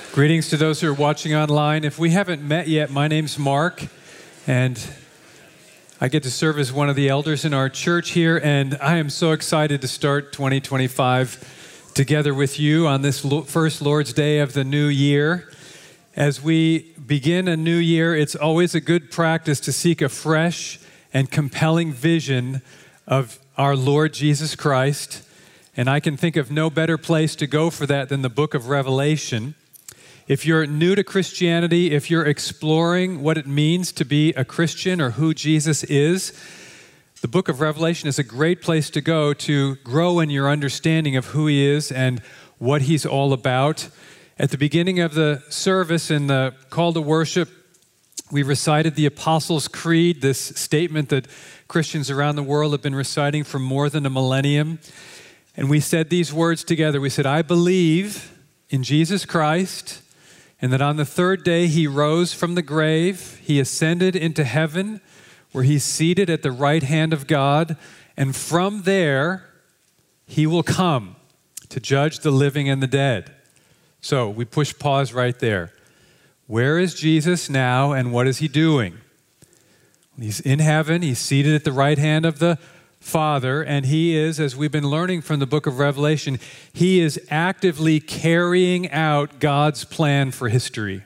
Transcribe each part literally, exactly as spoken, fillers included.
Greetings to those who are watching online. If we haven't met yet, my name's Mark, and I get to serve as one of the elders in our church here, and I am so excited to start twenty twenty-five together with you on this first Lord's Day of the new year. As we begin a new year, it's always a good practice to seek a fresh and compelling vision of our Lord Jesus Christ, and I can think of no better place to go for that than the book of Revelation. If you're new to Christianity, if you're exploring what it means to be a Christian or who Jesus is, the book of Revelation is a great place to go to grow in your understanding of who he is and what he's all about. At the beginning of the service in the call to worship, we recited the Apostles' Creed, this statement that Christians around the world have been reciting for more than a millennium. And we said these words together. We said, I believe in Jesus Christ, and that on the third day he rose from the grave, he ascended into heaven, where he's seated at the right hand of God, and from there he will come to judge the living and the dead. So we push pause right there. Where is Jesus now, and what is he doing? He's in heaven, he's seated at the right hand of the Father, and he is, as we've been learning from the book of Revelation, he is actively carrying out God's plan for history.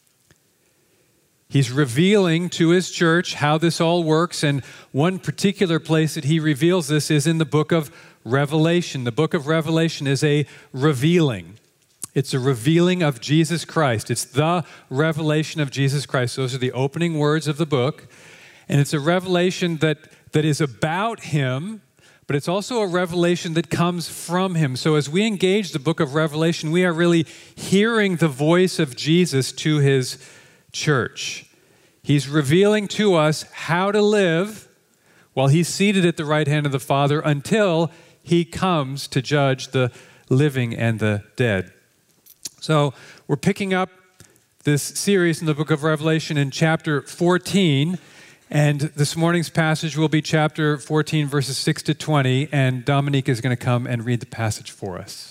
He's revealing to his church how this all works, and one particular place that he reveals this is in the book of Revelation. The book of Revelation is a revealing. It's a revealing of Jesus Christ. It's the revelation of Jesus Christ. Those are the opening words of the book, and it's a revelation that that is about him, but it's also a revelation that comes from him. So as we engage the book of Revelation, we are really hearing the voice of Jesus to his church. He's revealing to us how to live while he's seated at the right hand of the Father until he comes to judge the living and the dead. So we're picking up this series in the book of Revelation in chapter fourteen. And this morning's passage will be chapter fourteen, verses six to twenty, and Dominique is going to come and read the passage for us.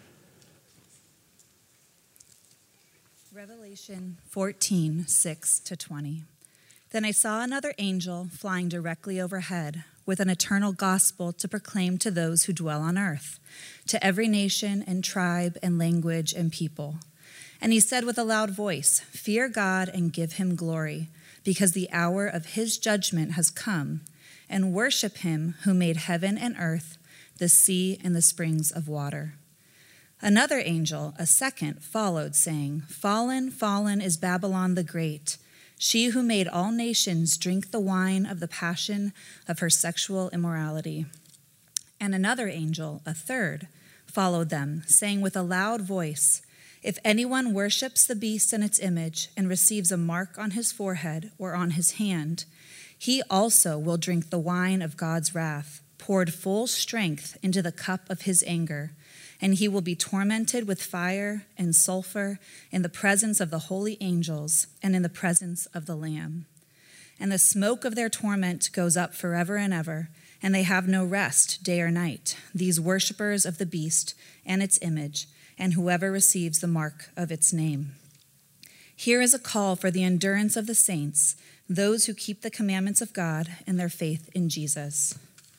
Revelation fourteen, six to twenty. Then I saw another angel flying directly overhead with an eternal gospel to proclaim to those who dwell on earth, to every nation and tribe and language and people. And he said with a loud voice, "Fear God and give him glory, because the hour of his judgment has come, and worship him who made heaven and earth, the sea and the springs of water." Another angel, a second, followed, saying, "Fallen, fallen is Babylon the Great, she who made all nations drink the wine of the passion of her sexual immorality." And another angel, a third, followed them, saying with a loud voice, "If anyone worships the beast and its image and receives a mark on his forehead or on his hand, he also will drink the wine of God's wrath, poured full strength into the cup of his anger, and he will be tormented with fire and sulfur in the presence of the holy angels and in the presence of the Lamb. And the smoke of their torment goes up forever and ever, and they have no rest day or night, these worshipers of the beast and its image, and whoever receives the mark of its name. Here is a call for the endurance of the saints, those who keep the commandments of God and their faith in Jesus.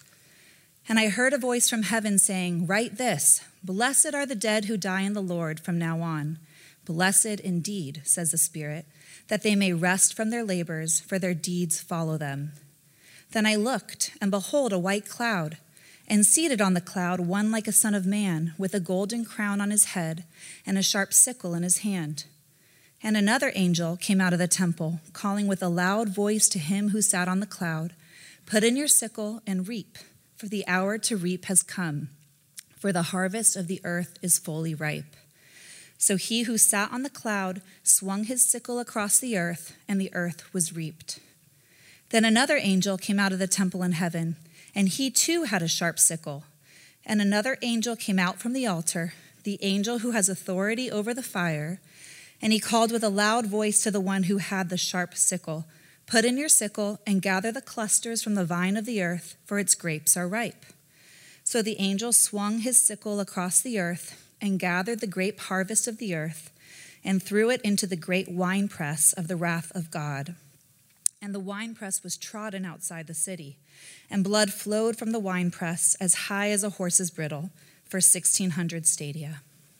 And I heard a voice from heaven saying, "Write this, blessed are the dead who die in the Lord from now on. Blessed indeed, says the Spirit, that they may rest from their labors, for their deeds follow them." Then I looked, and behold, a white cloud, and seated on the cloud one like a son of man, with a golden crown on his head and a sharp sickle in his hand. And another angel came out of the temple, calling with a loud voice to him who sat on the cloud, "Put in your sickle and reap, for the hour to reap has come, for the harvest of the earth is fully ripe." So he who sat on the cloud swung his sickle across the earth, and the earth was reaped. Then another angel came out of the temple in heaven, and he too had a sharp sickle. And another angel came out from the altar, the angel who has authority over the fire, and he called with a loud voice to the one who had the sharp sickle, "Put in your sickle and gather the clusters from the vine of the earth, for its grapes are ripe." So the angel swung his sickle across the earth, and gathered the grape harvest of the earth and threw it into the great winepress of the wrath of God. And the winepress was trodden outside the city, and blood flowed from the winepress as high as a horse's bridle for sixteen hundred stadia.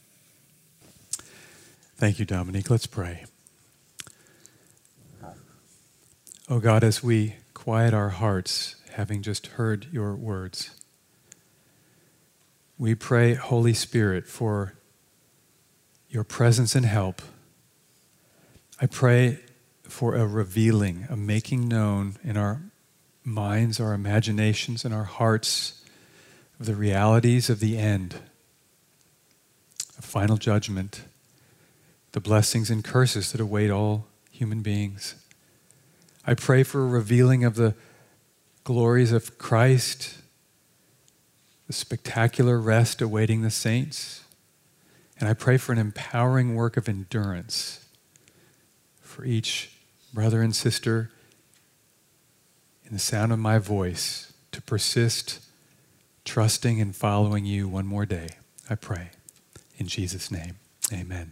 Thank you, Dominique. Let's pray. Oh God, as we quiet our hearts, having just heard your words, we pray, Holy Spirit, for your presence and help. I pray for a revealing, a making known in our minds, our imaginations, and our hearts of the realities of the end, of final judgment, the blessings and curses that await all human beings. I pray for a revealing of the glories of Christ, the spectacular rest awaiting the saints. And I pray for an empowering work of endurance for each brother and sister in the sound of my voice to persist, trusting and following you one more day. I pray in Jesus' name, amen.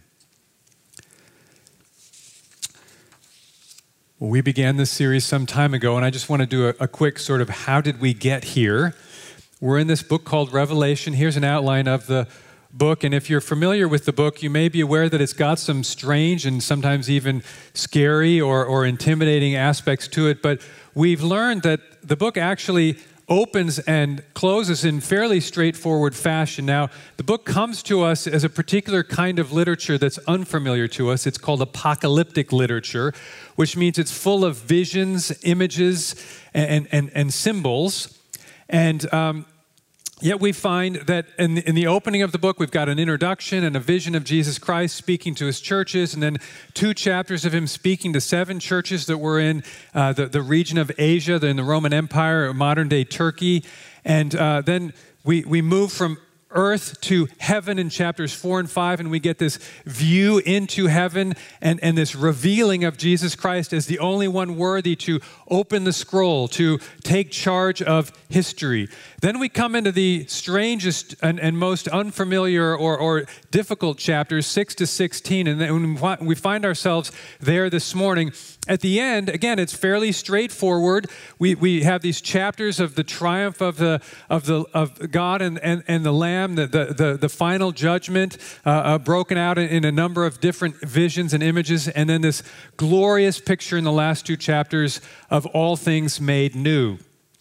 Well, we began this series some time ago, and I just want to do a, a quick sort of how did we get here. We're in this book called Revelation. Here's an outline of the book, and if you're familiar with the book, you may be aware that it's got some strange and sometimes even scary or, or intimidating aspects to it, but we've learned that the book actually opens and closes in fairly straightforward fashion. Now, the book comes to us as a particular kind of literature that's unfamiliar to us. It's called apocalyptic literature, which means it's full of visions, images, and, and, and symbols. And um, yet we find that in the, in the opening of the book, we've got an introduction and a vision of Jesus Christ speaking to his churches, and then two chapters of him speaking to seven churches that were in uh, the, the region of Asia, in the Roman Empire, or modern-day Turkey. And uh, then we, we move from earth to heaven in chapters four and five, and we get this view into heaven and, and this revealing of Jesus Christ as the only one worthy to open the scroll, to take charge of history. Then we come into the strangest and, and most unfamiliar or, or difficult chapters, six to sixteen, and then we find ourselves there this morning. At the end, again, it's fairly straightforward. We we have these chapters of the triumph of the of the of God and, and, and the Lamb, the the the, the final judgment, uh, uh, broken out in, in a number of different visions and images, and then this glorious picture in the last two chapters of all things made new.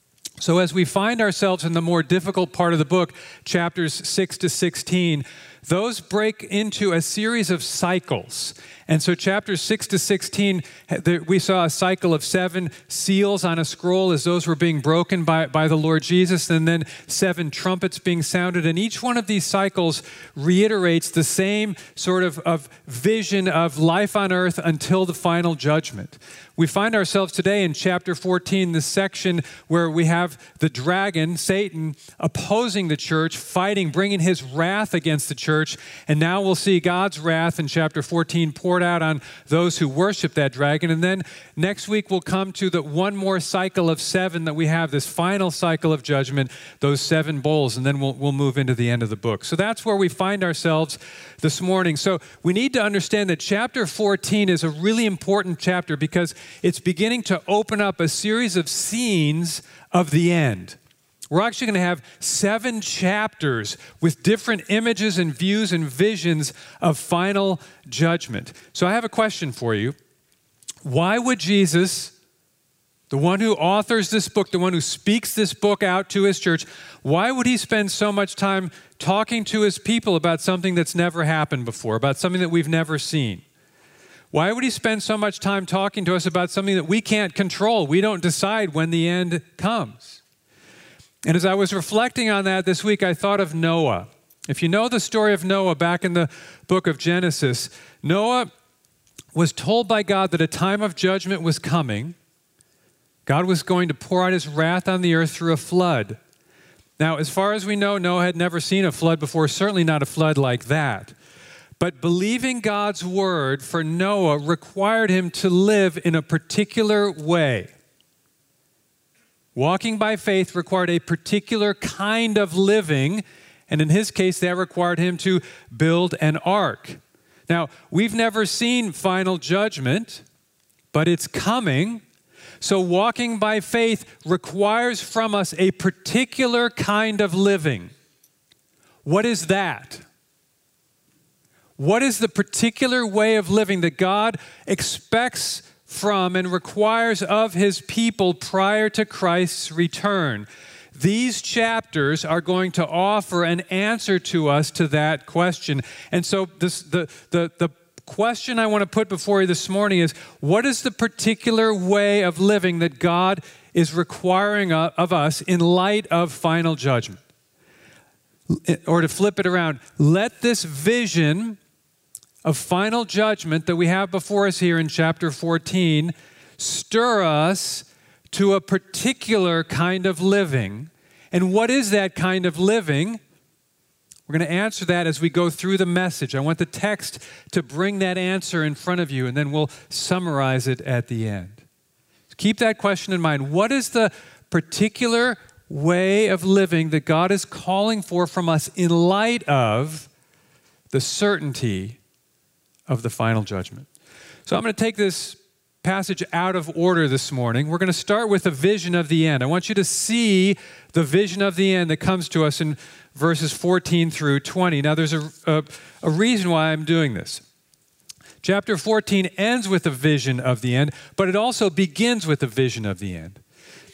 So as we find ourselves in the more difficult part of the book, chapters six to sixteen, those break into a series of cycles. And so chapters six to sixteen, we saw a cycle of seven seals on a scroll as those were being broken by, by the Lord Jesus, and then seven trumpets being sounded. And each one of these cycles reiterates the same sort of, of vision of life on earth until the final judgment. We find ourselves today in chapter fourteen, this section where we have the dragon, Satan, opposing the church, fighting, bringing his wrath against the church. And now we'll see God's wrath in chapter fourteen poured out on those who worship that dragon. And then next week we'll come to the one more cycle of seven that we have, this final cycle of judgment, those seven bowls, and then we'll, we'll move into the end of the book. So that's where we find ourselves this morning. So we need to understand that chapter fourteen is a really important chapter because it's beginning to open up a series of scenes of the end. We're actually going to have seven chapters with different images and views and visions of final judgment. So I have a question for you. Why would Jesus, the one who authors this book, the one who speaks this book out to his church, why would he spend so much time talking to his people about something that's never happened before, about something that we've never seen? Why would he spend so much time talking to us about something that we can't control? We don't decide when the end comes. And as I was reflecting on that this week, I thought of Noah. If you know the story of Noah back in the book of Genesis, Noah was told by God that a time of judgment was coming. God was going to pour out his wrath on the earth through a flood. Now, as far as we know, Noah had never seen a flood before, certainly not a flood like that. But believing God's word for Noah required him to live in a particular way. Walking by faith required a particular kind of living, And in his case, that required him to build an ark. Now, we've never seen final judgment, but it's coming. So walking by faith requires from us a particular kind of living. What is that? What is the particular way of living that God expects from and requires of his people prior to Christ's return? These chapters are going to offer an answer to us to that question. And so this, the, the, the question I want to put before you this morning is, what is the particular way of living that God is requiring of us in light of final judgment? Or to flip it around, let this vision of final judgment that we have before us here in chapter fourteen stir us to a particular kind of living. And what is that kind of living? We're going to answer that as we go through the message. I want the text to bring that answer in front of you, and then we'll summarize it at the end. Keep that question in mind. What is the particular way of living that God is calling for from us in light of the certainty of the final judgment? So I'm going to take this passage out of order this morning. We're going to start with a vision of the end. I want you to see the vision of the end that comes to us in verses fourteen through twenty. Now, there's a, a, a reason why I'm doing this. Chapter fourteen ends with a vision of the end, but it also begins with a vision of the end.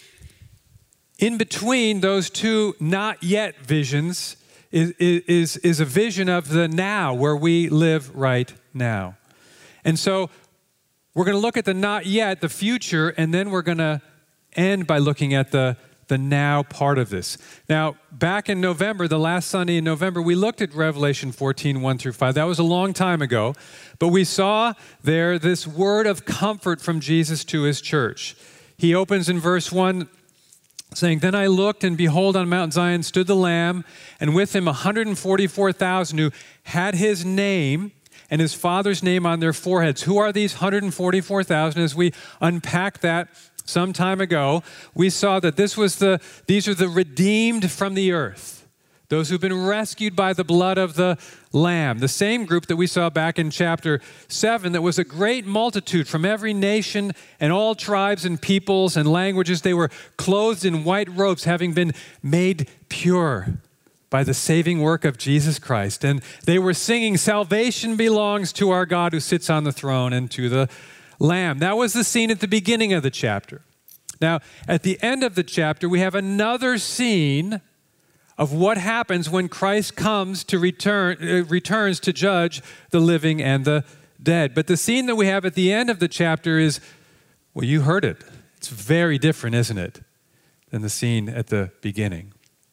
In between those two not yet visions is, is, is a vision of the now, where we live right now. And so we're going to look at the not yet, the future, and then we're going to end by looking at the, the now part of this. Now, back in November, the last Sunday in November, we looked at Revelation fourteen, one through five. That was a long time ago, but we saw there this word of comfort from Jesus to his church. He opens in verse one, saying, "Then I looked, and behold, on Mount Zion stood the Lamb, and with him one hundred forty-four thousand who had his name and his Father's name on their foreheads." Who are these one hundred forty-four thousand? As we unpacked that some time ago, we saw that this was the these are the redeemed from the earth, those who've been rescued by the blood of the Lamb. The same group that we saw back in chapter seven, that was a great multitude from every nation and all tribes and peoples and languages. They were clothed in white robes, having been made pure by the saving work of Jesus Christ. And they were singing, "Salvation belongs to our God who sits on the throne and to the Lamb." That was the scene at the beginning of the chapter. Now, at the end of the chapter, we have another scene of what happens when Christ comes to return, uh, returns to judge the living and the dead. But the scene that we have at the end of the chapter is, well, you heard it. It's very different, isn't it, than the scene at the beginning.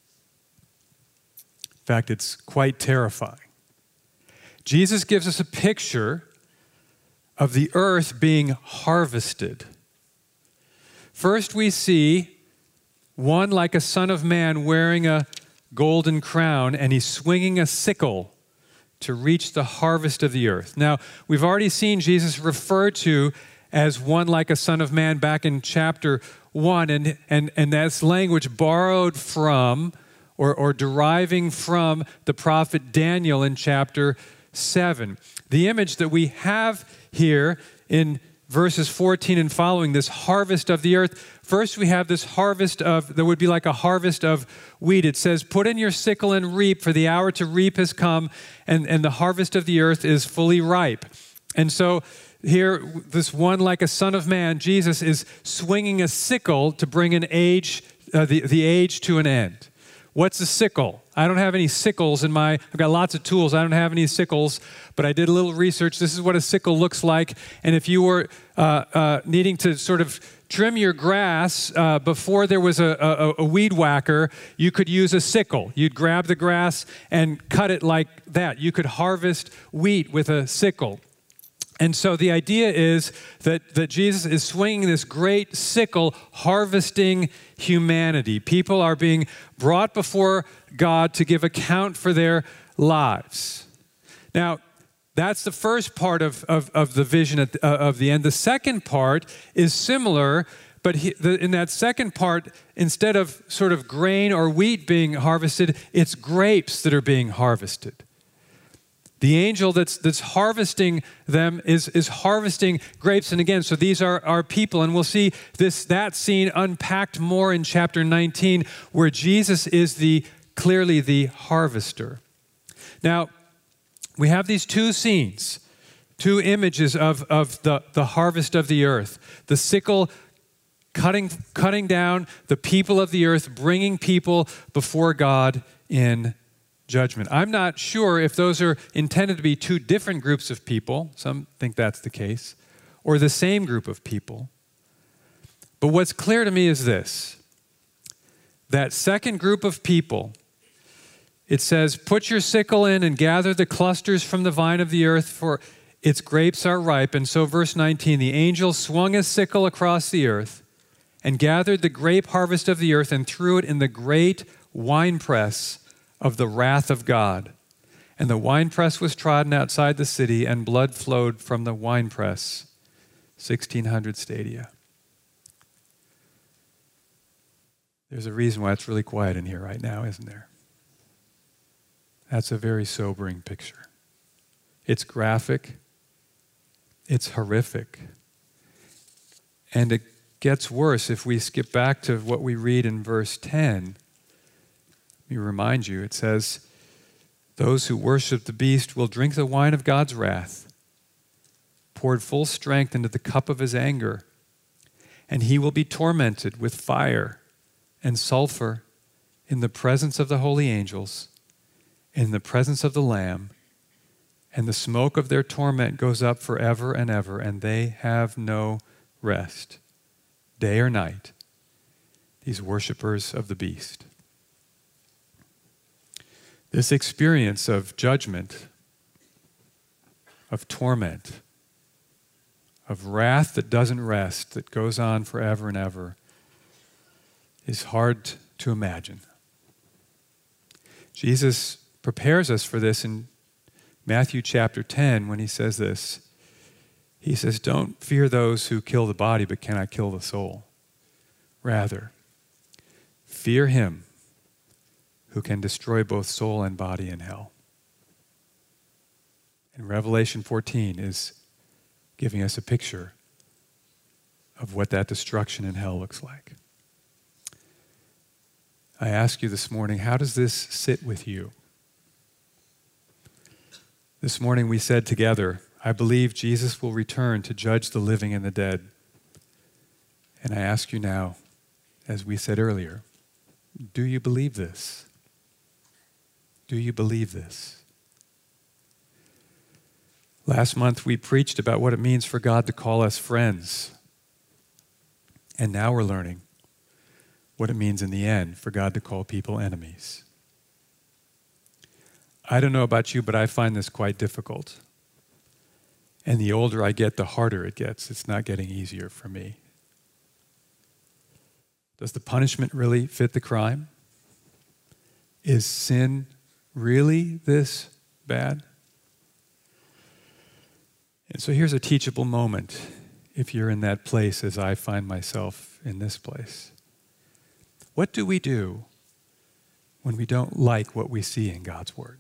In fact, it's quite terrifying. Jesus gives us a picture of the earth being harvested. First, we see one like a son of man wearing a golden crown, and he's swinging a sickle to reach the harvest of the earth. Now, we've already seen Jesus referred to as one like a son of man back in chapter one, and, and, and that's language borrowed from or, or deriving from the prophet Daniel in chapter seven. The image that we have here in verses fourteen and following, this harvest of the earth, first we have this harvest of, that would be like a harvest of wheat. It says, "Put in your sickle and reap, for the hour to reap has come, and, and the harvest of the earth is fully ripe." And so here, this one like a son of man, Jesus, is swinging a sickle to bring an age, uh, the, the age to an end. What's a sickle? I don't have any sickles in my, I've got lots of tools. I don't have any sickles, but I did a little research. This is what a sickle looks like. And if you were uh, uh, needing to sort of trim your grass uh, before there was a, a, a weed whacker, you could use a sickle. You'd grab the grass and cut it like that. You could harvest wheat with a sickle. And so the idea is that, that Jesus is swinging this great sickle, harvesting humanity. People are being brought before God to give account for their lives. Now, that's the first part of, of, of the vision at, uh, of the end. The second part is similar, but he, the, in that second part, instead of sort of grain or wheat being harvested, it's grapes that are being harvested. The angel that's that's harvesting them is, is harvesting grapes. And again, so these are our people. And we'll see this that scene unpacked more in chapter nineteen, where Jesus is the clearly the harvester. Now, we have these two scenes, two images of, of the, the harvest of the earth. The sickle cutting, cutting down the people of the earth, bringing people before God in judgment. I'm not sure if those are intended to be two different groups of people. Some think that's the case. Or the same group of people. But what's clear to me is this. That second group of people, it says, put your sickle in and gather the clusters from the vine of the earth, for its grapes are ripe. And so verse nineteen, the angel swung his sickle across the earth and gathered the grape harvest of the earth and threw it in the great winepress of the wrath of God. And the winepress was trodden outside the city, and blood flowed from the winepress, sixteen hundred stadia. There's a reason why it's really quiet in here right now, isn't there? That's a very sobering picture. It's graphic. It's horrific. And it gets worse if we skip back to what we read in verse ten. Let me remind you, it says, those who worship the beast will drink the wine of God's wrath, poured full strength into the cup of his anger, and he will be tormented with fire and sulfur in the presence of the holy angels, in the presence of the Lamb, and the smoke of their torment goes up forever and ever, and they have no rest, day or night, these worshipers of the beast. This experience of judgment, of torment, of wrath that doesn't rest, that goes on forever and ever, is hard to imagine. Jesus prepares us for this in Matthew chapter ten when he says this. He says, don't fear those who kill the body but cannot kill the soul. Rather, fear him who can destroy both soul and body in hell. And Revelation fourteen is giving us a picture of what that destruction in hell looks like. I ask you this morning, how does this sit with you? This morning we said together, I believe Jesus will return to judge the living and the dead. And I ask you now, as we said earlier, do you believe this? Do you believe this? Last month we preached about what it means for God to call us friends. And now we're learning what it means in the end for God to call people enemies. I don't know about you, but I find this quite difficult. And the older I get, the harder it gets. It's not getting easier for me. Does the punishment really fit the crime? Is sin really this bad? And so here's a teachable moment if you're in that place as I find myself in this place. What do we do when we don't like what we see in God's Word?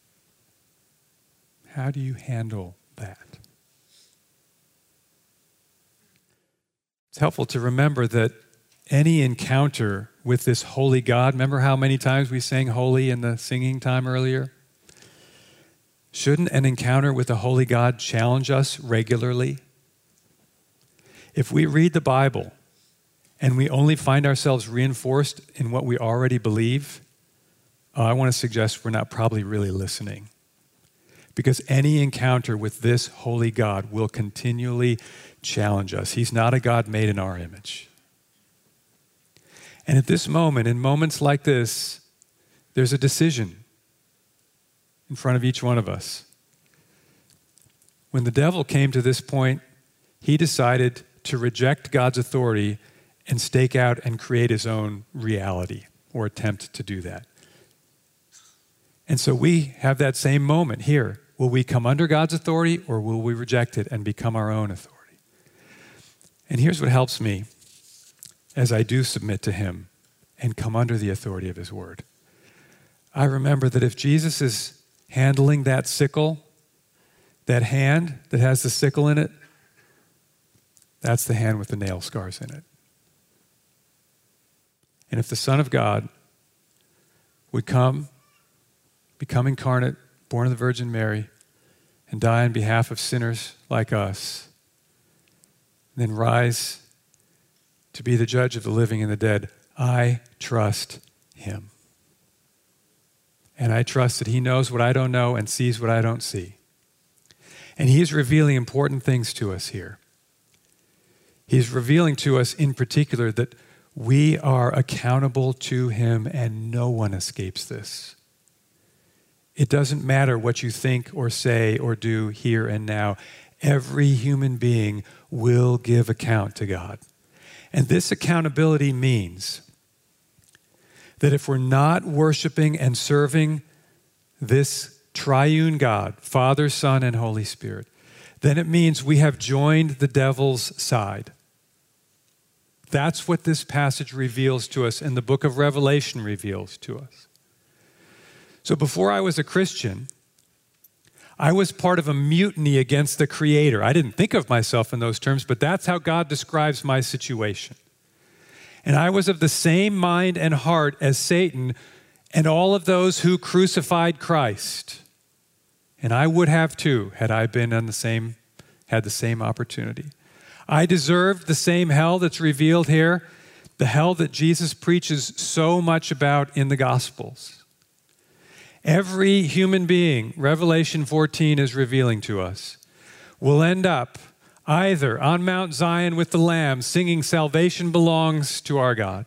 How do you handle that? It's helpful to remember that any encounter with this holy God, remember how many times we sang holy in the singing time earlier? Shouldn't an encounter with a holy God challenge us regularly? If we read the Bible and we only find ourselves reinforced in what we already believe, uh, I want to suggest we're not probably really listening. Because any encounter with this holy God will continually challenge us. He's not a God made in our image. And at this moment, in moments like this, there's a decision in front of each one of us. When the devil came to this point, he decided to reject God's authority and stake out and create his own reality, or attempt to do that. And so we have that same moment here. Will we come under God's authority, or will we reject it and become our own authority? And here's what helps me. as I do submit to him and come under the authority of his word. I remember that if Jesus is handling that sickle, that hand that has the sickle in it, that's the hand with the nail scars in it. And if the Son of God would come, become incarnate, born of the Virgin Mary, and die on behalf of sinners like us, and then rise to be the judge of the living and the dead, I trust him. And I trust that he knows what I don't know and sees what I don't see. And he's revealing important things to us here. He's revealing to us in particular that we are accountable to him and no one escapes this. It doesn't matter what you think or say or do here and now. Every human being will give account to God. And this accountability means that if we're not worshiping and serving this triune God, Father, Son, and Holy Spirit, then it means we have joined the devil's side. That's what this passage reveals to us and the book of Revelation reveals to us. So before I was a Christian, I was part of a mutiny against the Creator. I didn't think of myself in those terms, but that's how God describes my situation. And I was of the same mind and heart as Satan and all of those who crucified Christ. And I would have too, had I been on the same, had the same opportunity. I deserved the same hell that's revealed here, the hell that Jesus preaches so much about in the Gospels. Every human being, Revelation fourteen is revealing to us, will end up either on Mount Zion with the Lamb singing salvation belongs to our God,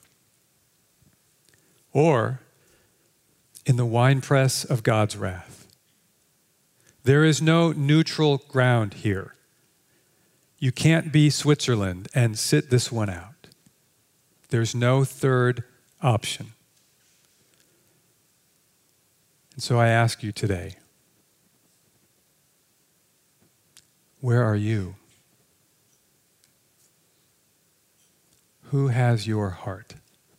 or in the winepress of God's wrath. There is no neutral ground here. You can't be Switzerland and sit this one out. There's no third option. And so I ask you today, where are you? Who has your heart?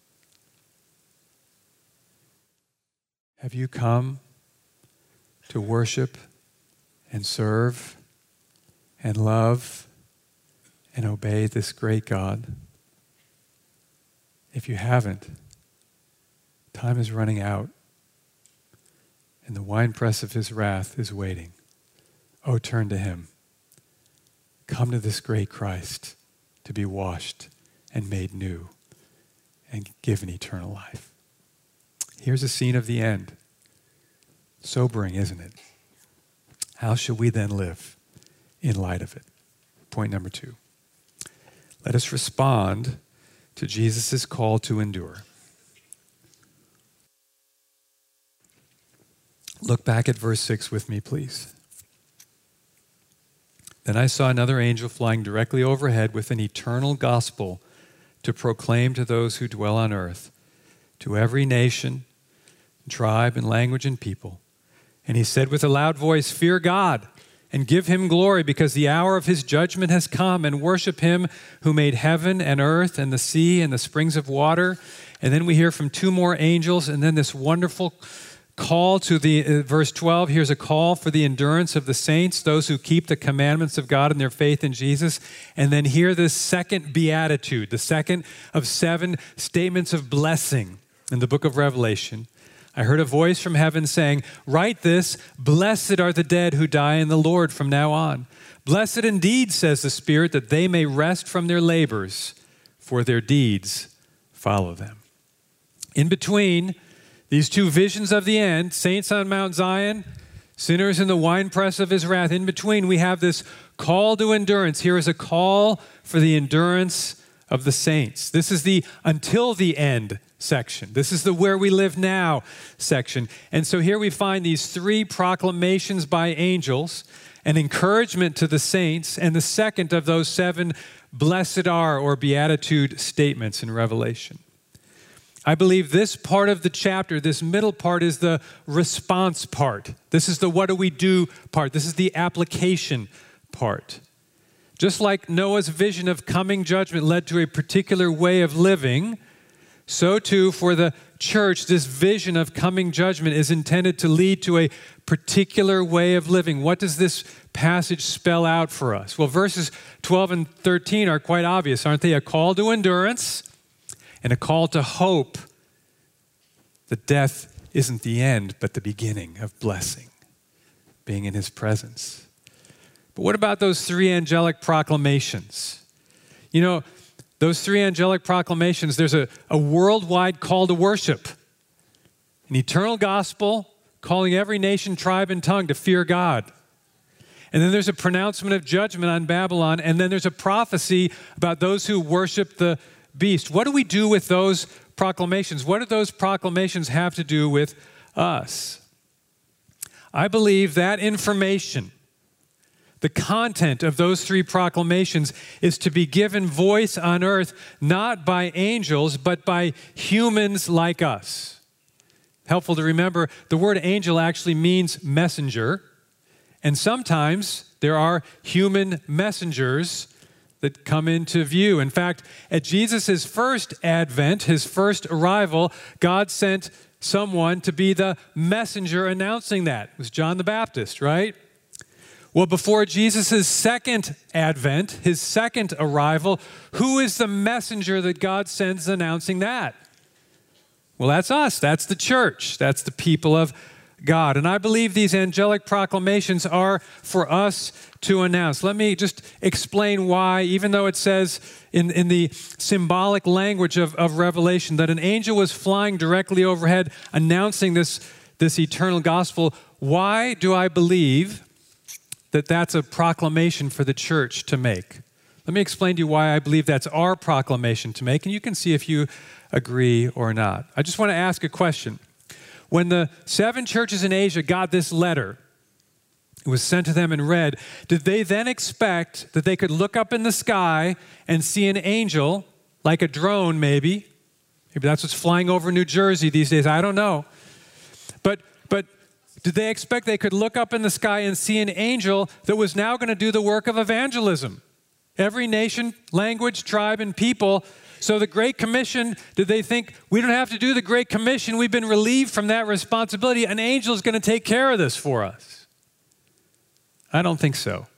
Have you come to worship and serve and love and obey this great God? If you haven't, time is running out, and the winepress of his wrath is waiting. Oh, turn to him. Come to this great Christ to be washed and made new and given eternal life. Here's a scene of the end. Sobering, isn't it? How should we then live in light of it? Point number two. Let us respond to Jesus' call to endure. Look back at verse six with me, please. Then I saw another angel flying directly overhead with an eternal gospel to proclaim to those who dwell on earth, to every nation, tribe, and language and people. And he said with a loud voice, "Fear God and give him glory, because the hour of his judgment has come, and worship him who made heaven and earth and the sea and the springs of water." And then we hear from two more angels, and then this wonderful call to the, uh, verse twelve, here's a call for the endurance of the saints, those who keep the commandments of God and their faith in Jesus. And then hear this second beatitude, the second of seven statements of blessing in the book of Revelation. I heard a voice from heaven saying, "Write this, blessed are the dead who die in the Lord from now on. Blessed indeed, says the Spirit, that they may rest from their labors, for their deeds follow them." In between these two visions of the end, saints on Mount Zion, sinners in the winepress of his wrath, in between we have this call to endurance. Here is a call for the endurance of the saints. This is the until the end section. This is the where we live now section. And so here we find these three proclamations by angels, an encouragement to the saints, and the second of those seven blessed are or beatitude statements in Revelation. I believe this part of the chapter, this middle part, is the response part. This is the what do we do part. This is the application part. Just like Noah's vision of coming judgment led to a particular way of living, so too for the church, this vision of coming judgment is intended to lead to a particular way of living. What does this passage spell out for us? Well, verses twelve and thirteen are quite obvious, aren't they? A call to endurance and a call to hope that death isn't the end, but the beginning of blessing, being in his presence. But what about those three angelic proclamations? You know, those three angelic proclamations, there's a, a worldwide call to worship, an eternal gospel calling every nation, tribe, and tongue to fear God. And then there's a pronouncement of judgment on Babylon, and then there's a prophecy about those who worship the beast. What do we do with those proclamations? What do those proclamations have to do with us? I believe that information, the content of those three proclamations, is to be given voice on earth, not by angels, but by humans like us. Helpful to remember, the word angel actually means messenger, and sometimes there are human messengers that come into view. In fact, at Jesus' first advent, his first arrival, God sent someone to be the messenger announcing that. It was John the Baptist, right? Well, before Jesus' second advent, his second arrival, who is the messenger that God sends announcing that? Well, that's us. That's the church. That's the people of God. And I believe these angelic proclamations are for us to announce. Let me just explain why, even though it says in, in the symbolic language of, of Revelation that an angel was flying directly overhead announcing this, this eternal gospel, why do I believe that that's a proclamation for the church to make? Let me explain to you why I believe that's our proclamation to make, and you can see if you agree or not. I just want to ask a question. When the seven churches in Asia got this letter, it was sent to them and read, did they then expect that they could look up in the sky and see an angel, like a drone maybe? Maybe that's what's flying over New Jersey these days. I don't know. But, but did they expect they could look up in the sky and see an angel that was now going to do the work of evangelism? Every nation, language, tribe, and people. So the Great Commission, did they think, we don't have to do the Great Commission, we've been relieved from that responsibility, an angel is going to take care of this for us? I don't think so.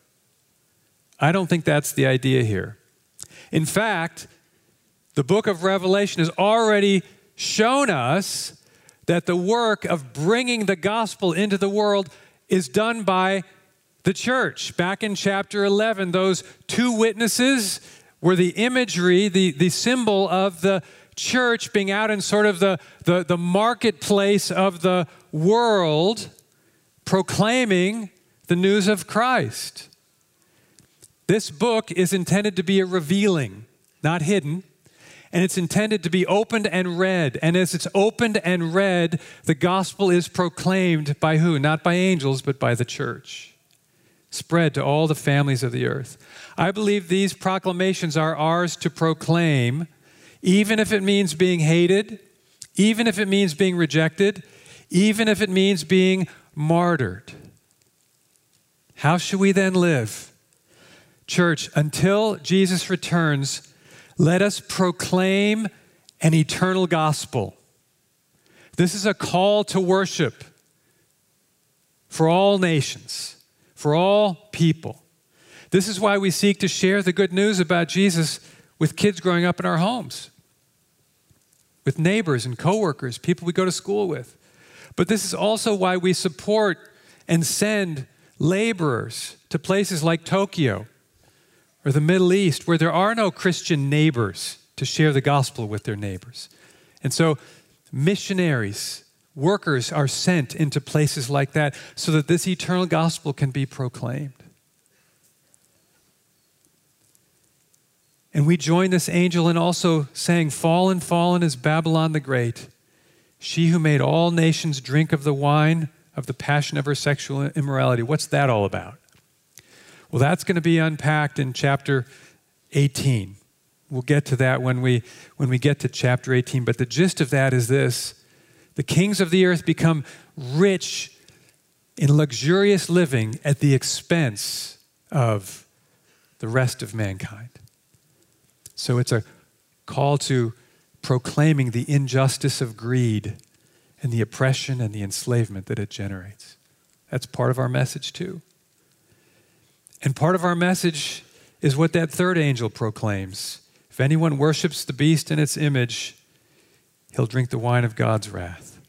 I don't think that's the idea here. In fact, the book of Revelation has already shown us that the work of bringing the gospel into the world is done by the church. Back in chapter eleven, those two witnesses were the imagery, the, the symbol of the church being out in sort of the, the, the marketplace of the world, proclaiming the news of Christ. This book is intended to be a revealing, not hidden, and it's intended to be opened and read. And as it's opened and read, the gospel is proclaimed by who? Not by angels, but by the church. Spread to all the families of the earth. I believe these proclamations are ours to proclaim, even if it means being hated, even if it means being rejected, even if it means being martyred. How should we then live? Church, until Jesus returns, let us proclaim an eternal gospel. This is a call to worship for all nations, for all people. This is why we seek to share the good news about Jesus with kids growing up in our homes, with neighbors and coworkers, people we go to school with. But this is also why we support and send laborers to places like Tokyo or the Middle East, where there are no Christian neighbors to share the gospel with their neighbors. And so missionaries, workers are sent into places like that so that this eternal gospel can be proclaimed. And we join this angel in also saying, "Fallen, fallen is Babylon the Great, she who made all nations drink of the wine of the passion of her sexual immorality." What's that all about? Well, that's going to be unpacked in chapter eighteen. We'll get to that when we, when we get to chapter eighteen. But the gist of that is this: the kings of the earth become rich in luxurious living at the expense of the rest of mankind. So it's a call to proclaiming the injustice of greed and the oppression and the enslavement that it generates. That's part of our message too. And part of our message is what that third angel proclaims. If anyone worships the beast and its image, he'll drink the wine of God's wrath.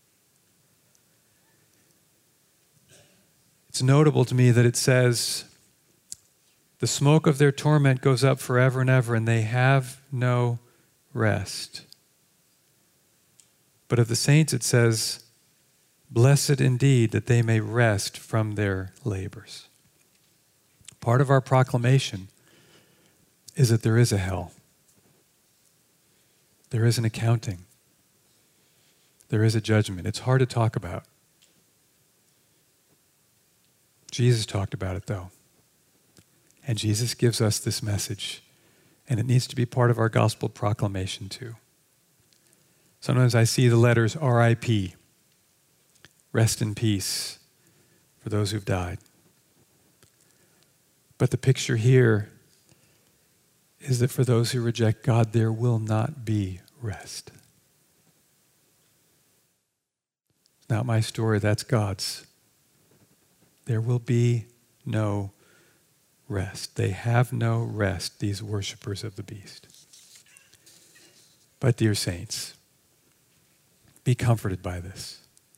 It's notable to me that it says, the smoke of their torment goes up forever and ever, and they have no rest. But of the saints it says, blessed indeed that they may rest from their labors. Part of our proclamation is that there is a hell. There is an accounting. There is a judgment. It's hard to talk about. Jesus talked about it, though. And Jesus gives us this message, and it needs to be part of our gospel proclamation, too. Sometimes I see the letters R I P, rest in peace, for those who've died. But the picture here is that for those who reject God, there will not be rest. It's not my story, that's God's. There will be no rest. They have no rest, these worshipers of the beast. But dear saints, be comforted by this.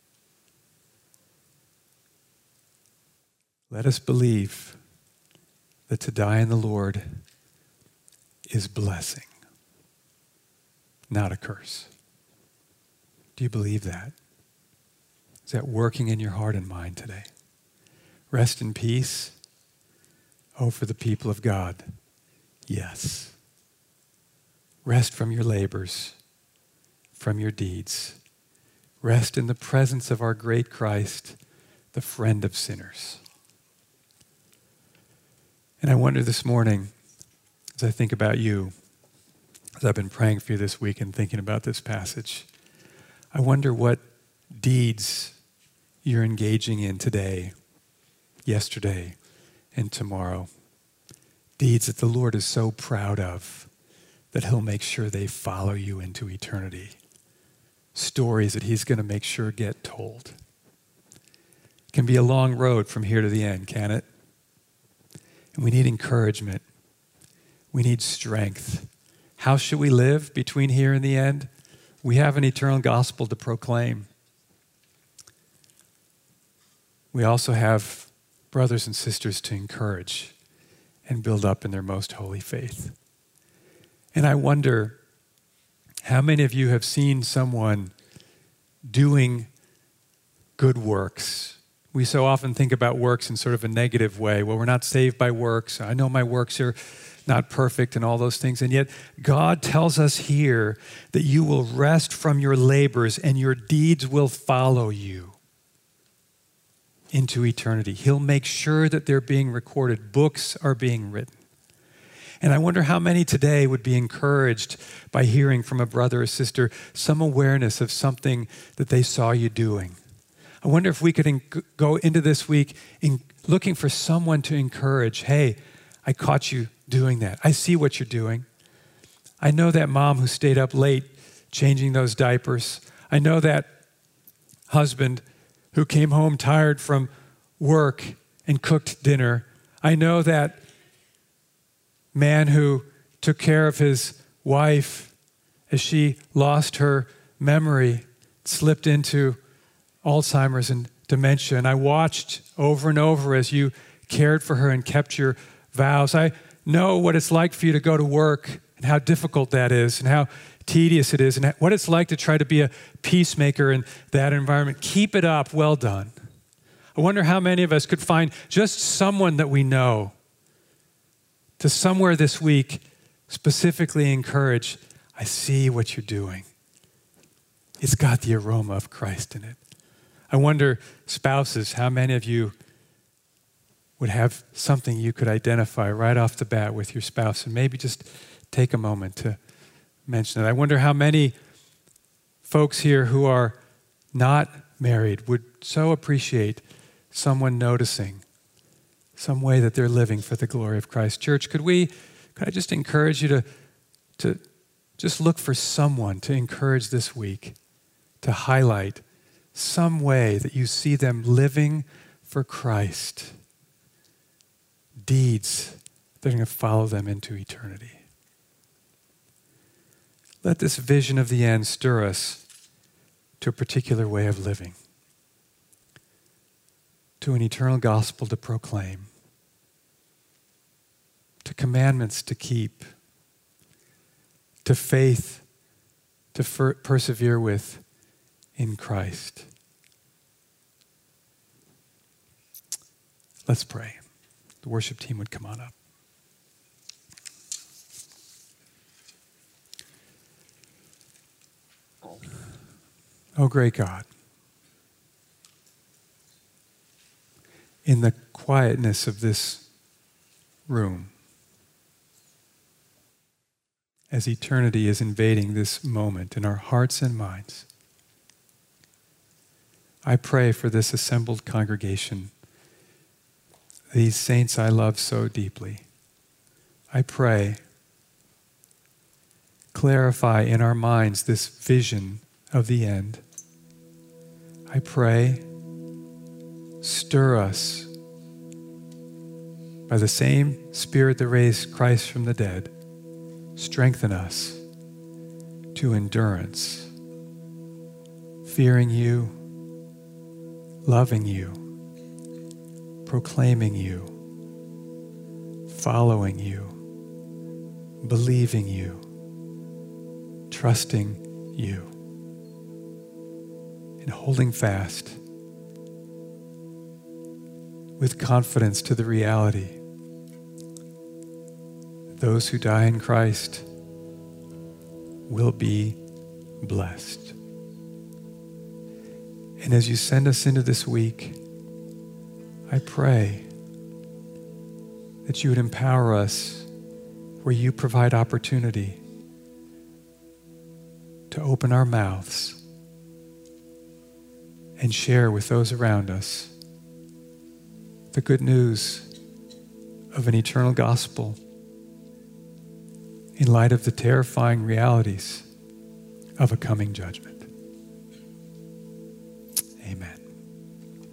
Let us believe that to die in the Lord is blessing, not a curse. Do you believe that? Is that working in your heart and mind today? Rest in peace. Oh, for the people of God, yes. Rest from your labors, from your deeds. Rest in the presence of our great Christ, the friend of sinners. And I wonder this morning, as I think about you, as I've been praying for you this week and thinking about this passage, I wonder what deeds you're engaging in today, yesterday, and tomorrow. Deeds that the Lord is so proud of that he'll make sure they follow you into eternity. Stories that he's going to make sure get told. It can be a long road from here to the end, can it? And we need encouragement. We need strength. How should we live between here and the end? We have an eternal gospel to proclaim. We also have brothers and sisters to encourage and build up in their most holy faith. And I wonder how many of you have seen someone doing good works. We so often think about works in sort of a negative way. Well, we're not saved by works. I know my works are not perfect and all those things. And yet God tells us here that you will rest from your labors and your deeds will follow you into eternity. He'll make sure that they're being recorded. Books are being written. And I wonder how many today would be encouraged by hearing from a brother or sister some awareness of something that they saw you doing. I wonder if we could en- go into this week in looking for someone to encourage. Hey, I caught you doing that. I see what you're doing. I know that mom who stayed up late changing those diapers. I know that husband who came home tired from work and cooked dinner. I know that man who took care of his wife as she lost her memory, slipped into Alzheimer's and dementia. And I watched over and over as you cared for her and kept your vows. I know what it's like for you to go to work and how difficult that is and how tedious it is and what it's like to try to be a peacemaker in that environment. Keep it up. Well done. I wonder how many of us could find just someone that we know to somewhere this week specifically encourage, I see what you're doing. It's got the aroma of Christ in it. I wonder, spouses, how many of you would have something you could identify right off the bat with your spouse, and maybe just take a moment to mention it. I wonder how many folks here who are not married would so appreciate someone noticing some way that they're living for the glory of Christ. Church, could we, could I just encourage you to, to just look for someone to encourage this week, to highlight some way that you see them living for Christ, deeds that are going to follow them into eternity. Let this vision of the end stir us to a particular way of living, to an eternal gospel to proclaim, to commandments to keep, to faith to fer- persevere with in Christ. Let's pray. The worship team would come on up. Oh, great God, in the quietness of this room, as eternity is invading this moment in our hearts and minds, I pray for this assembled congregation, these saints I love so deeply. I pray, clarify in our minds this vision of the end. I pray, stir us by the same Spirit that raised Christ from the dead. Strengthen us to endurance, fearing you, loving you, proclaiming you, following you, believing you, trusting you, and holding fast with confidence to the reality that those who die in Christ will be blessed. And as you send us into this week, I pray that you would empower us where you provide opportunity to open our mouths and share with those around us the good news of an eternal gospel in light of the terrifying realities of a coming judgment. Amen.